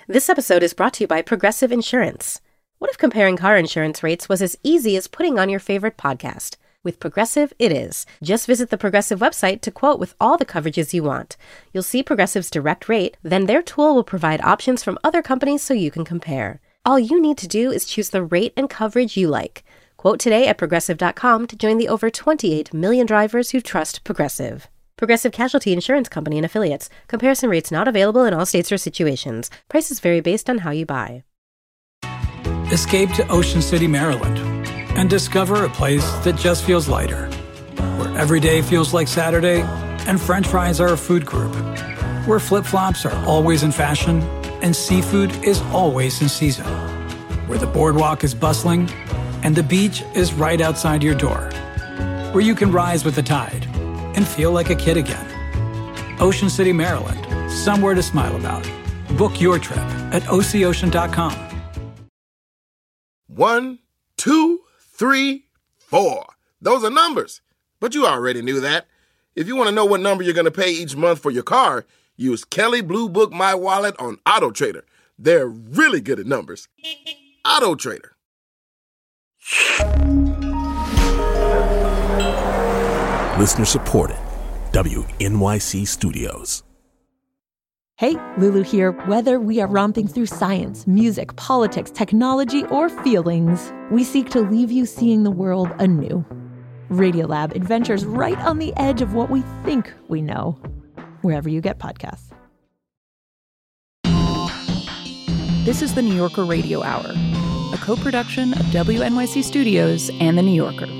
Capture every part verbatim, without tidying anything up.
This episode is brought to you by Progressive Insurance. What if comparing car insurance rates was as easy as putting on your favorite podcast? With Progressive, it is. Just visit the Progressive website to quote with all the coverages you want. You'll see Progressive's direct rate, then their tool will provide options from other companies so you can compare. All you need to do is choose the rate and coverage you like. Quote today at Progressive dot com to join the over twenty-eight million drivers who trust Progressive. Progressive Casualty Insurance Company and Affiliates. Comparison rates not available in all states or situations. Prices vary based on how you buy. Escape to Ocean City, Maryland, and discover a place that just feels lighter, where every day feels like Saturday and French fries are a food group, where flip-flops are always in fashion and seafood is always in season, where the boardwalk is bustling and the beach is right outside your door, where you can rise with the tide and feel like a kid again. Ocean City, Maryland, somewhere to smile about. Book your trip at O C ocean dot com. One, two, three, four. Those are numbers. But you already knew that. If you want to know what number you're going to pay each month for your car, use Kelley Blue Book My Wallet on AutoTrader. They're really good at numbers. AutoTrader. Listener supported. W N Y C Studios. Hey, Lulu here. Whether we are romping through science, music, politics, technology, or feelings, we seek to leave you seeing the world anew. Radiolab adventures right on the edge of what we think we know, wherever you get podcasts. This is the New Yorker Radio Hour, a co-production of W N Y C Studios and The New Yorker.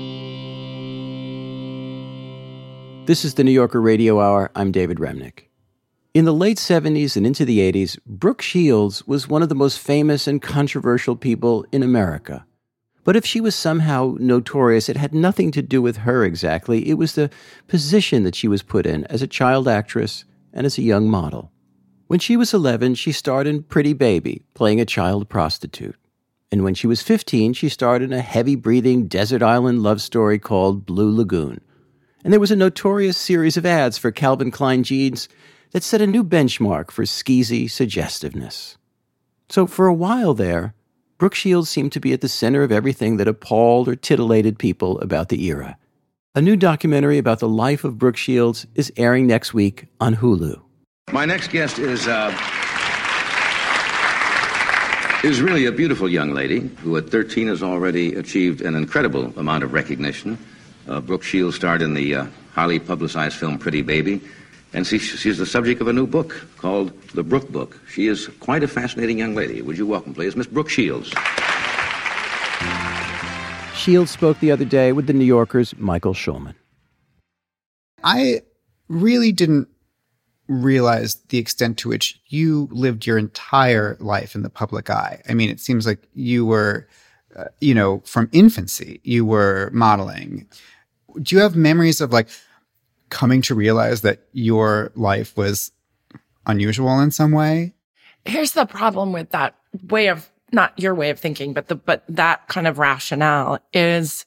This is the New Yorker Radio Hour. I'm David Remnick. In the late seventies and into the eighties, Brooke Shields was one of the most famous and controversial people in America. But if she was somehow notorious, it had nothing to do with her exactly. It was the position that she was put in as a child actress and as a young model. When she was eleven, she starred in Pretty Baby, playing a child prostitute. And when she was fifteen, she starred in a heavy-breathing desert island love story called Blue Lagoon. And there was a notorious series of ads for Calvin Klein jeans that set a new benchmark for skeezy suggestiveness. So for a while there, Brooke Shields seemed to be at the center of everything that appalled or titillated people about the era. A new documentary about the life of Brooke Shields is airing next week on Hulu. My next guest is uh, is really a beautiful young lady who at thirteen has already achieved an incredible amount of recognition. Uh, Brooke Shields starred in the uh, highly publicized film Pretty Baby, and she, she's the subject of a new book called The Brooke Book. She is quite a fascinating young lady. Would you welcome, please, Miss Brooke Shields. Shields spoke the other day with The New Yorker's Michael Schulman. I really didn't realize the extent to which you lived your entire life in the public eye. I mean, it seems like you were, uh, you know, from infancy, you were modeling. Do you have memories of like coming to realize that your life was unusual in some way? Here's the problem with that way of, not your way of thinking, but the, but that kind of rationale is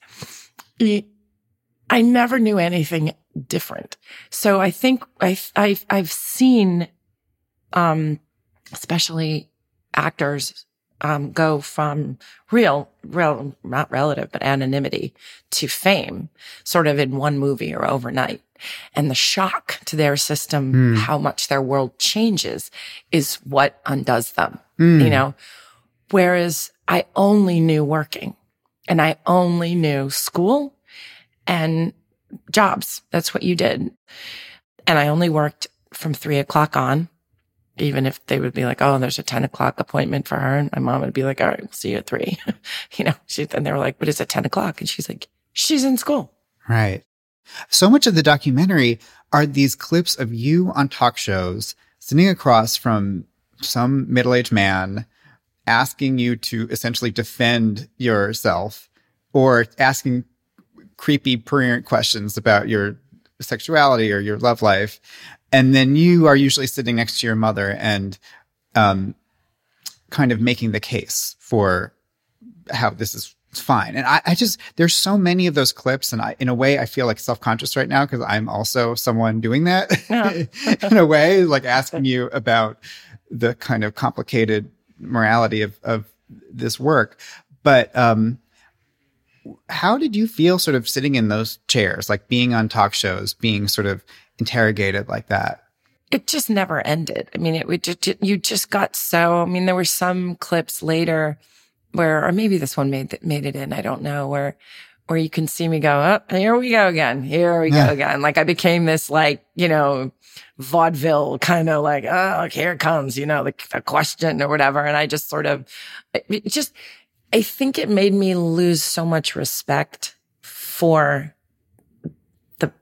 I never knew anything different. So I think I, I, I've seen, um, especially actors, um, go from real, real, not relative, but anonymity to fame sort of in one movie or overnight. And the shock to their system, mm. how much their world changes is what undoes them, mm. you know? Whereas I only knew working and I only knew school and jobs. That's what you did. And I only worked from three o'clock on, even if they would be like, oh, there's a ten o'clock appointment for her. And my mom would be like, all right, we'll see you at three. you know, she, and they were like, but it's at ten o'clock. And she's like, she's in school. Right. So much of the documentary are these clips of you on talk shows sitting across from some middle-aged man asking you to essentially defend yourself or asking creepy, prurient questions about your sexuality or your love life. And then you are usually sitting next to your mother and um, kind of making the case for how this is fine. And I, I just, there's so many of those clips. And I, in a way, I feel like self-conscious right now because I'm also someone doing that yeah. in a way, like asking you about the kind of complicated morality of, of this work. But um, how did you feel sort of sitting in those chairs, like being on talk shows, being sort of interrogated like that? It just never ended. I mean, it would just, you just got so, I mean, there were some clips later where, or maybe this one made made it in, I don't know, where where you can see me go, oh, here we go again, here we yeah. go again. Like I became this like, you know, vaudeville kind of like, oh, here it comes, you know, the, the question or whatever. And I just sort of, it just, I think it made me lose so much respect for the,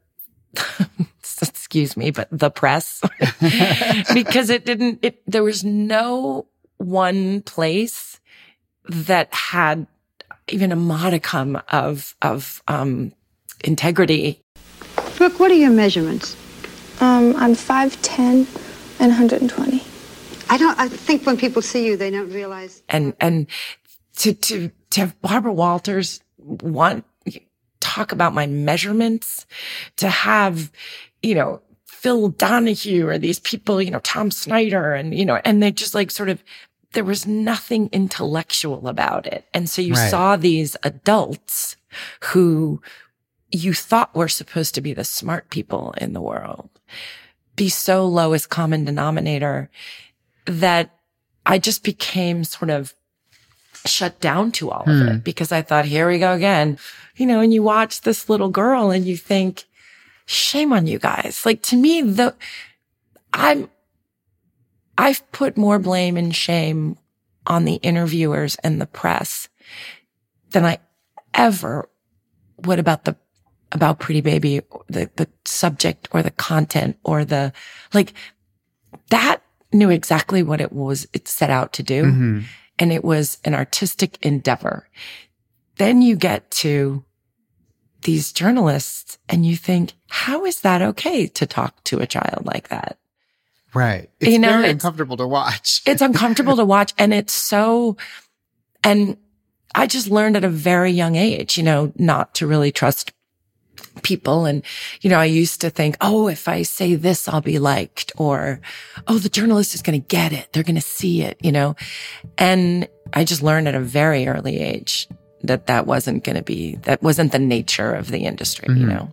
excuse me, but the press, because it didn't, it, there was no one place that had even a modicum of, of, um, integrity. Brooke, what are your measurements? Um, I'm five ten and one hundred twenty. I don't, I think when people see you, they don't realize. And, and to, to, to have Barbara Walters want, talk about my measurements, to have, you know, Phil Donahue or these people, you know, Tom Snyder and, you know, and they just like sort of, there was nothing intellectual about it. And so you right. saw these adults who you thought were supposed to be the smart people in the world be so lowest common denominator that I just became sort of shut down to all hmm. of it, because I thought, here we go again. You know, and you watch this little girl and you think, shame on you guys. Like to me, the, I'm, I've put more blame and shame on the interviewers and the press than I ever would about the, about Pretty Baby, the, the subject or the content or the, like that knew exactly what it was, it set out to do. Mm-hmm. And it was an artistic endeavor. Then you get to these journalists and you think, how is that okay to talk to a child like that? Right. It's you know, very it's, uncomfortable to watch. It's uncomfortable to watch. And it's so, and I just learned at a very young age, you know, not to really trust people. And, you know, I used to think, oh, if I say this, I'll be liked, or, oh, the journalist is going to get it. They're going to see it, you know, and I just learned at a very early age that that wasn't going to be, that wasn't the nature of the industry, mm-hmm. you know.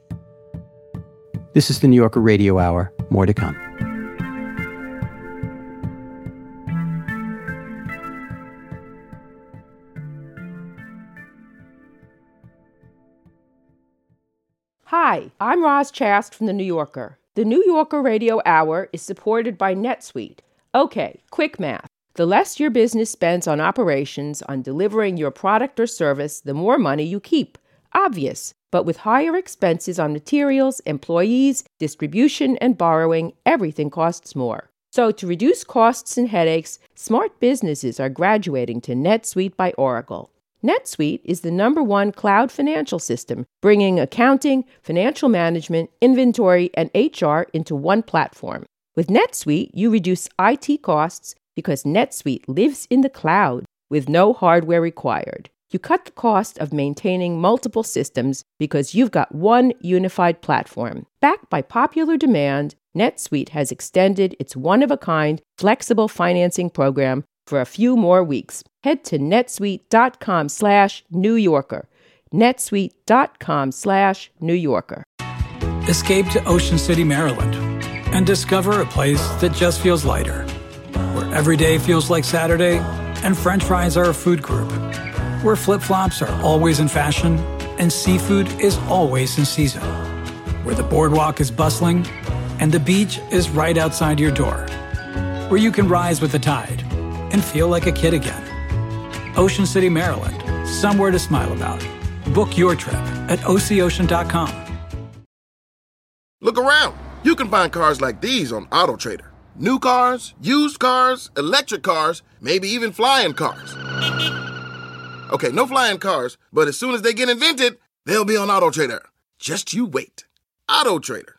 This is the New Yorker Radio Hour. More to come. Hi, I'm Roz Chast from The New Yorker. The New Yorker Radio Hour is supported by NetSuite. Okay, quick math. The less your business spends on operations, on delivering your product or service, the more money you keep. Obvious. But with higher expenses on materials, employees, distribution, and borrowing, everything costs more. So to reduce costs and headaches, smart businesses are graduating to NetSuite by Oracle. NetSuite is the number one cloud financial system, bringing accounting, financial management, inventory, and H R into one platform. With NetSuite, you reduce I T costs because NetSuite lives in the cloud with no hardware required. You cut the cost of maintaining multiple systems because you've got one unified platform. Backed by popular demand, NetSuite has extended its one-of-a-kind flexible financing program for a few more weeks. Head to netsuite.com slash New Yorker. netsuite.com slash New Yorker. Escape to Ocean City, Maryland, and discover a place that just feels lighter, where every day feels like Saturday and French fries are a food group, where flip-flops are always in fashion and seafood is always in season, where the boardwalk is bustling and the beach is right outside your door, where you can rise with the tide and feel like a kid again. Ocean City, Maryland, somewhere to smile about. Book your trip at O C ocean dot com. Look around. You can find cars like these on AutoTrader. New cars, used cars, electric cars, maybe even flying cars. Okay, no flying cars, but as soon as they get invented, they'll be on AutoTrader. Just you wait. AutoTrader.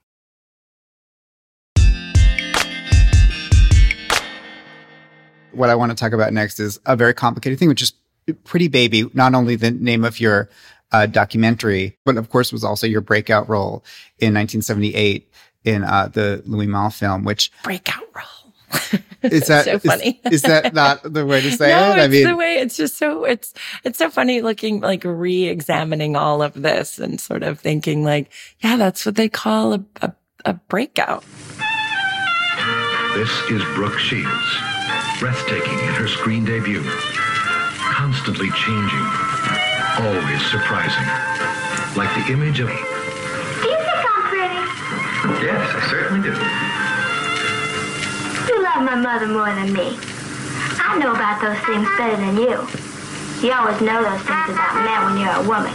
What I want to talk about next is a very complicated thing, which is Pretty Baby, not only the name of your uh, documentary, but of course was also your breakout role in nineteen seventy-eight in uh, the Louis Malle film, which... Breakout role. Is that so funny? Is, is that not the way to say no, it? I I mean, the way. It's just so it's it's so funny looking like re-examining all of this and sort of thinking like, yeah, that's what they call a a, a breakout. This is Brooke Shields, breathtaking in her screen debut, constantly changing, always surprising, like the image of. Do you think I'm pretty? Yes, I certainly do. You love my mother more than me. I know about those things better than you. You always know those things about men when you're a woman.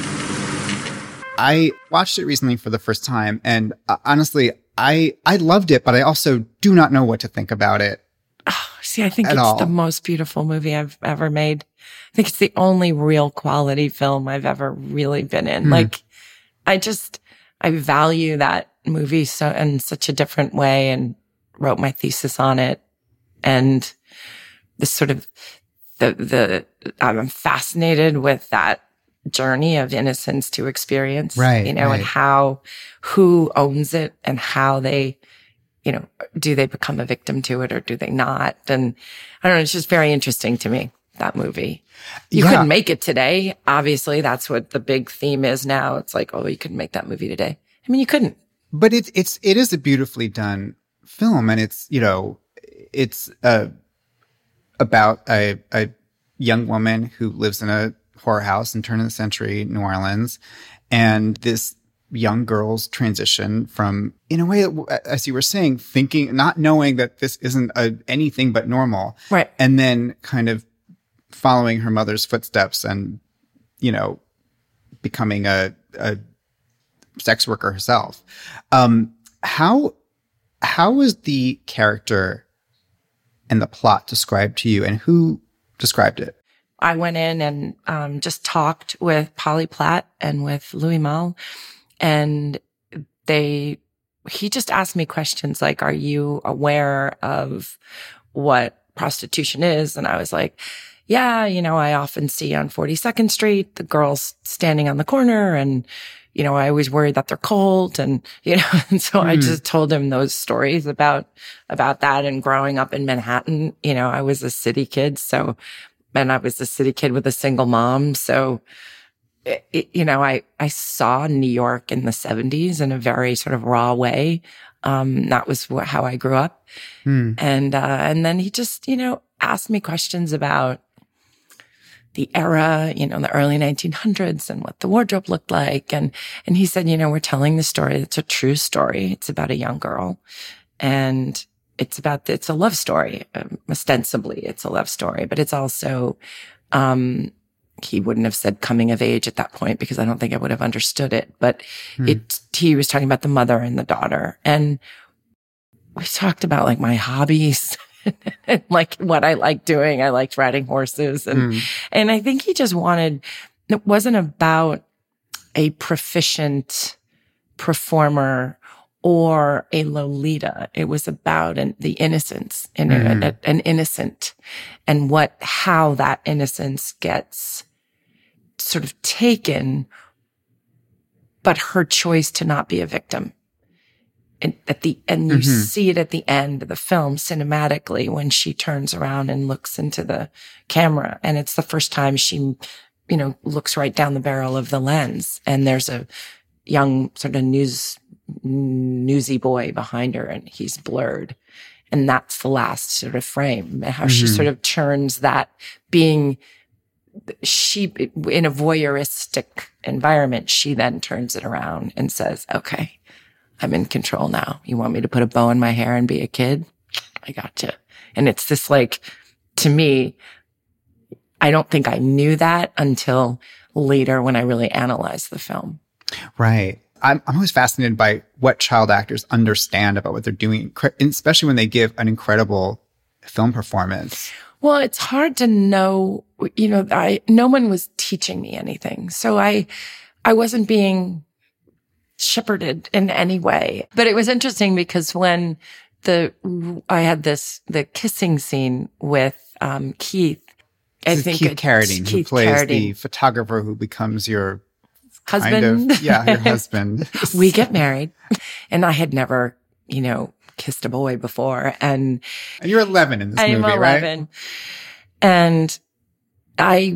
I watched it recently for the first time, and uh, honestly, I I loved it, but I also do not know what to think about it. Oh, see, I think at it's all. the most beautiful movie I've ever made. I think it's the only real quality film I've ever really been in. Hmm. Like, I just, I value that movie so in such a different way, and wrote my thesis on it. And the sort of, the, the, I'm fascinated with that journey of innocence to experience, right, you know, right. and how, who owns it and how they, you know, do they become a victim to it or do they not? And I don't know, it's just very interesting to me, that movie. You Yeah. couldn't make it today. Obviously, that's what the big theme is now. It's like, oh, you couldn't make that movie today. I mean, you couldn't. But it's it's it is a beautifully done film, and it's, you know, it's uh, about a a young woman who lives in a whorehouse in turn of the century New Orleans, and this young girl's transition from, in a way, as you were saying, thinking, not knowing that this isn't a, anything but normal, right, and then kind of following her mother's footsteps and, you know, becoming a, a sex worker herself. Um, how how was the character and the plot described to you, and who described it? I went in and um, just talked with Polly Platt and with Louis Malle, and they he just asked me questions like, "Are you aware of what prostitution is?" And I was like, "Yeah, you know, I often see on forty-second Street the girls standing on the corner, and you know, I always worry that they're cold." And, you know, and so mm. I just told him those stories about, about that. And growing up in Manhattan, you know, I was a city kid. So, and I was a city kid with a single mom. So, it, it, you know, I, I saw New York in the seventies in a very sort of raw way. Um, that was wh- how I grew up. Mm. And, uh, and then he just, you know, asked me questions about the era, you know, in the early nineteen hundreds and what the wardrobe looked like. And, and he said, you know, we're telling the story. It's a true story. It's about a young girl, and it's about, it's a love story. Um, ostensibly, it's a love story, but it's also, um, he wouldn't have said coming of age at that point because I don't think I would have understood it, but hmm. it, he was talking about the mother and the daughter. And we talked about like my hobbies. And like what I liked doing. I liked riding horses. And, mm. and I think he just wanted, it wasn't about a proficient performer or a Lolita. It was about an, the innocence and mm. a, a, an innocent, and what, how that innocence gets sort of taken, but her choice to not be a victim. And at the and you mm-hmm. see it at the end of the film cinematically when she turns around and looks into the camera, and it's the first time she, you know, looks right down the barrel of the lens, and there's a young sort of news newsy boy behind her, and he's blurred, and that's the last sort of frame. And how mm-hmm. she sort of turns that being she in a voyeuristic environment, she then turns it around and says, "Okay, I'm in control now. You want me to put a bow in my hair and be a kid? I gotcha." And it's this like, to me, I don't think I knew that until later when I really analyzed the film. Right. I'm, I'm always fascinated by what child actors understand about what they're doing, especially when they give an incredible film performance. Well, it's hard to know, you know, I, no one was teaching me anything. So I, I wasn't being shepherded in any way. But it was interesting because when the, I had this, the kissing scene with, um, Keith, I this think Keith Carradine, Keith who plays Carradine. the photographer who becomes your husband. Kind of, yeah, your husband. We get married, and I had never, you know, kissed a boy before. And, and you're eleven in this I'm movie, eleven. Right? And I,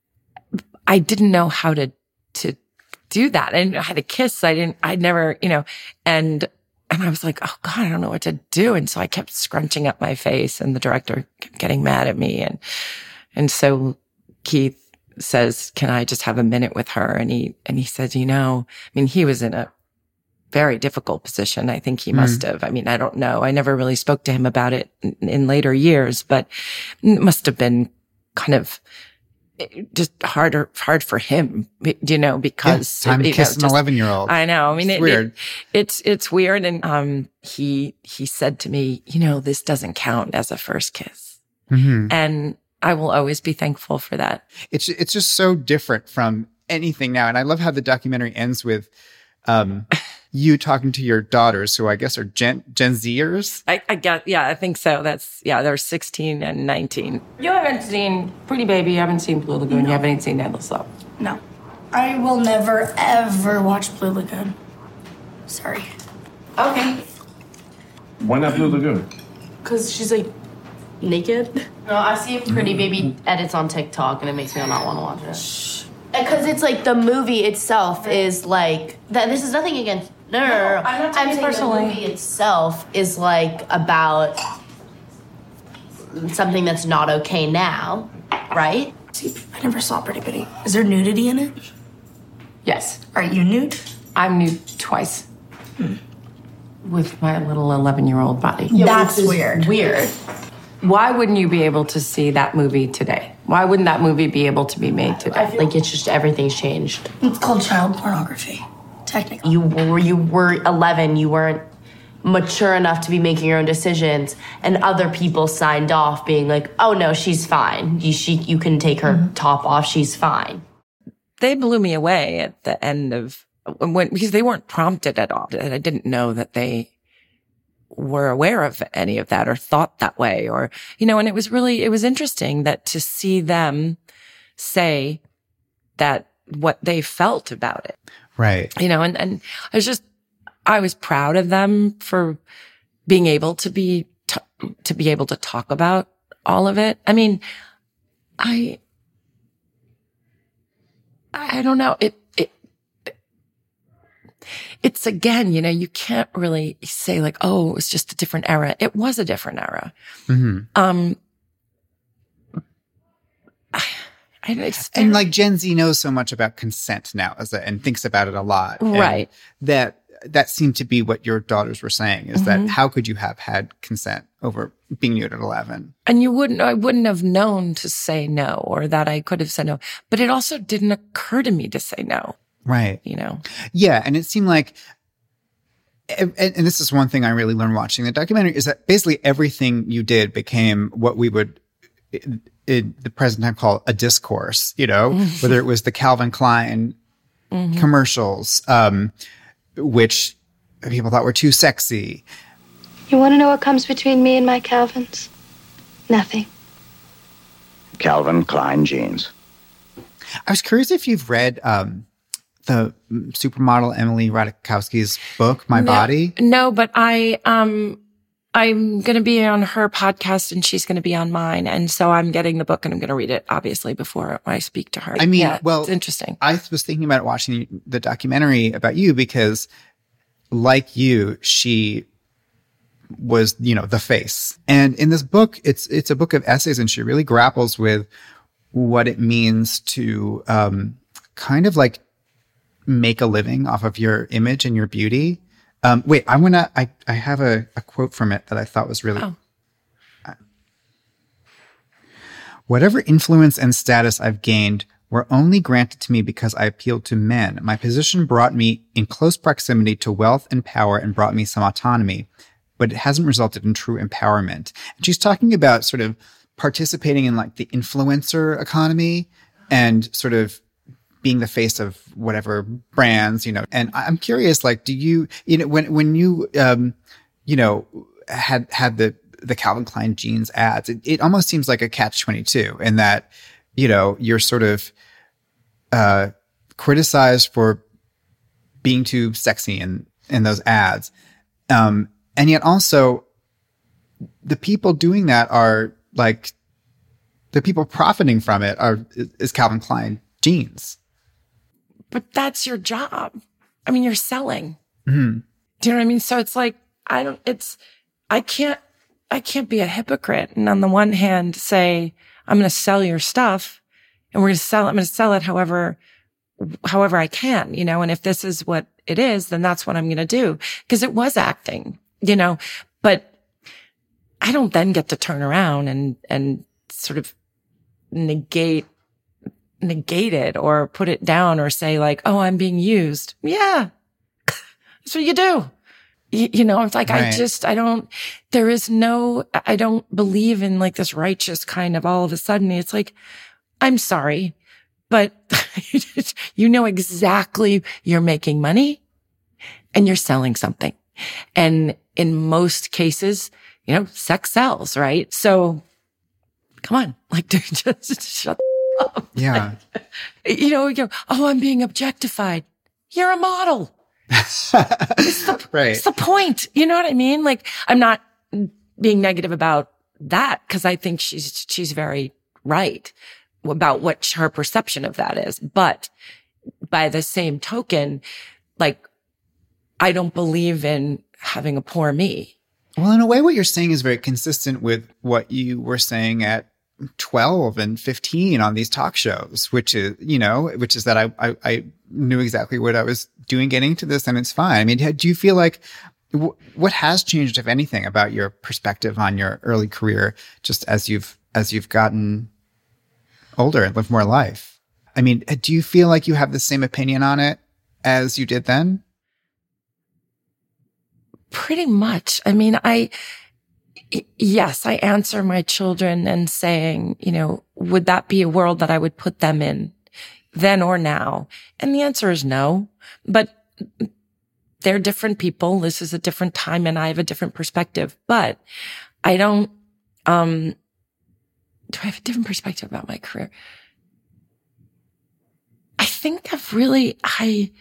I didn't know how to, to do that. I didn't know how to kiss. I didn't, I'd never, you know, and, and I was like, oh God, I don't know what to do. And so I kept scrunching up my face and the director kept getting mad at me. And, and so Keith says, can I just have a minute with her? And he, and he said, you know, I mean, he was in a very difficult position. I think he must have. I mean, I don't know. I never really spoke to him about it in, in later years, but it must have been kind of just harder, hard for him, you know, because yeah, time to kiss know, an eleven year old. I know. I mean, it's it, weird. It, it's, it's weird. And, um, he, he said to me, you know, this doesn't count as a first kiss. Mm-hmm. And I will always be thankful for that. It's, it's just so different from anything now. And I love how the documentary ends with, um, you talking to your daughters, who I guess are Gen, Gen Zers? I, I got, yeah, I think so. That's, yeah, they're sixteen and nineteen. You haven't seen Pretty Baby, you haven't seen Blue Lagoon, no. You haven't seen Endless Love. No. I will never, ever watch Blue Lagoon. Sorry. Okay. Why not Blue Lagoon? Because she's like naked. No, I see Pretty Baby edits on TikTok and it makes me not want to watch it. Because it's like the movie itself is like that. This is nothing against. No, no, no. no. I'm not taking I'm saying personally. The movie itself is like about something that's not okay now, right? See, I never saw Pretty Baby. Is there nudity in it? Yes. Are you nude? I'm nude twice. Hmm. With my little eleven-year-old body. Yeah, that's weird. Weird. Why wouldn't you be able to see that movie today? Why wouldn't that movie be able to be made today? I feel like it's just everything's changed. It's called child pornography, technically. You were you were eleven. You weren't mature enough to be making your own decisions, and other people signed off, being like, "Oh no, she's fine. You she you can take her mm-hmm. top off. She's fine." They blew me away at the end of when because they weren't prompted at all. And I didn't know that they were aware of any of that or thought that way or, you know, and it was really, it was interesting that to see them say that what they felt about it. Right. You know, and, and I was just, I was proud of them for being able to be, t- to be able to talk about all of it. I mean, I, I don't know. It, it, It's again, you know, you can't really say like, oh, it was just a different era. It was a different era. Mm-hmm. Um, I, I, it's and like Gen Z knows so much about consent now as a, and thinks about it a lot. Right. That, that seemed to be what your daughters were saying is mm-hmm. that how could you have had consent over being nude at eleven? And you wouldn't, I wouldn't have known to say no or that I could have said no, but it also didn't occur to me to say no. Right. You know? Yeah. And it seemed like, and, and this is one thing I really learned watching the documentary is that basically everything you did became what we would in, in the present time call a discourse, you know, mm-hmm. whether it was the Calvin Klein mm-hmm. commercials, um, which people thought were too sexy. You want to know what comes between me and my Calvins? Nothing. Calvin Klein jeans. I was curious if you've read, um, the supermodel Emily Ratajkowski's book, My no, Body? No, but I, um, I'm going to be on her podcast and she's going to be on mine. And so I'm getting the book and I'm going to read it, obviously, before I speak to her. I mean, yeah, well, it's interesting. I was thinking about watching the documentary about you because like you, she was, you know, the face. And in this book, it's, it's a book of essays and she really grapples with what it means to, um, kind of like make a living off of your image and your beauty. Um, wait, I want to, I, I have a, a quote from it that I thought was really, oh. uh, whatever influence and status I've gained were only granted to me because I appealed to men. My position brought me in close proximity to wealth and power and brought me some autonomy, but it hasn't resulted in true empowerment. And she's talking about sort of participating in like the influencer economy and sort of being the face of whatever brands, you know. And I'm curious, like, do you, you know, when, when you, um, you know, had, had the, the Calvin Klein jeans ads, it, it almost seems like a catch twenty-two in that, you know, you're sort of, uh, criticized for being too sexy in, in those ads. Um, And yet also the people doing that are like, the people profiting from it are, is Calvin Klein jeans. But that's your job. I mean, you're selling. Mm-hmm. Do you know what I mean? So it's like, I don't, it's, I can't, I can't be a hypocrite. And on the one hand, say, I'm going to sell your stuff and we're going to sell it. I'm going to sell it however, however I can, you know, and if this is what it is, then that's what I'm going to do. Cause it was acting, you know, but I don't then get to turn around and, and sort of negate, negate it or put it down or say like, oh, I'm being used. Yeah. That's what you do. You, you know, it's like, right. I just, I don't, there is no, I don't believe in like this righteous kind of all of a sudden. It's like, I'm sorry, but you know exactly you're making money and you're selling something. And in most cases, you know, sex sells, right? So come on, like just shut up. Yeah. Like, you know, you go, oh, I'm being objectified. You're a model. it's, the, right. it's the point. You know what I mean? Like, I'm not being negative about that because I think she's, she's very right about what her perception of that is. But by the same token, like, I don't believe in having a poor me. Well, in a way, what you're saying is very consistent with what you were saying at twelve and fifteen on these talk shows, which is, you know, which is that I, I, I knew exactly what I was doing getting to this and it's fine. I mean, do you feel like w- what has changed, if anything, about your perspective on your early career, just as you've, as you've gotten older and lived more life? I mean, do you feel like you have the same opinion on it as you did then? Pretty much. I mean, I, yes, I answer my children and saying, you know, would that be a world that I would put them in then or now? And the answer is no, but they're different people. This is a different time and I have a different perspective, but I don't, um, do I have a different perspective about my career? I think I've really, I,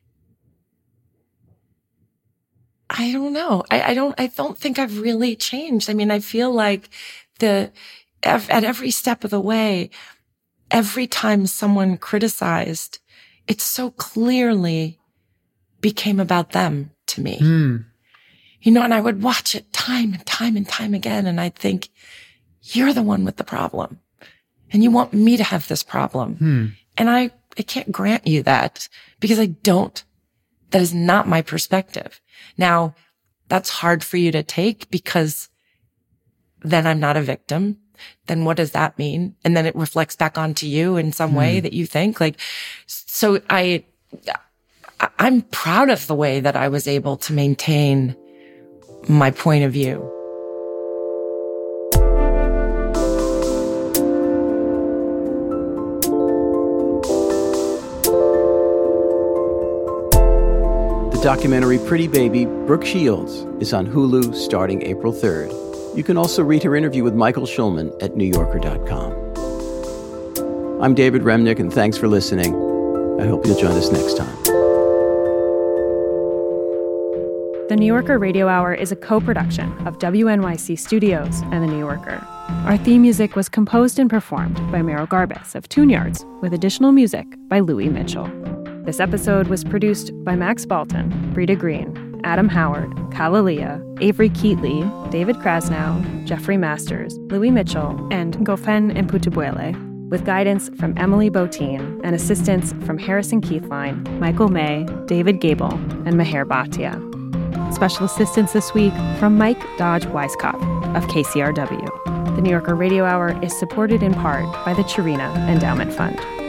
I don't know. I, I don't, I don't think I've really changed. I mean, I feel like the, at every step of the way, every time someone criticized, it so clearly became about them to me. Mm. You know, and I would watch it time and time and time again. And I'd think, you're the one with the problem and you want me to have this problem. Mm. And I, I can't grant you that because I don't. That is not my perspective. Now, that's hard for you to take because then I'm not a victim. Then what does that mean? And then it reflects back onto you in some mm. way that you think like, so I, I'm proud of the way that I was able to maintain my point of view. Documentary Pretty Baby, Brooke Shields, is on Hulu starting April third. You can also read her interview with Michael Schulman at new yorker dot com. I'm David Remnick, and thanks for listening. I hope you'll join us next time. The New Yorker Radio Hour is a co-production of W N Y C Studios and The New Yorker. Our theme music was composed and performed by Meryl Garbus of Tune Yards, with additional music by Louis Mitchell. This episode was produced by Max Balton, Brita Green, Adam Howard, Kalalia, Avery Keatley, David Krasnow, Jeffrey Masters, Louis Mitchell, and Gofen Mputubuele, with guidance from Emily Botine and assistance from Harrison Keithline, Michael May, David Gable, and Meher Bhatia. Special assistance this week from Mike Dodge Weiskopf of K C R W. The New Yorker Radio Hour is supported in part by the Chirina Endowment Fund.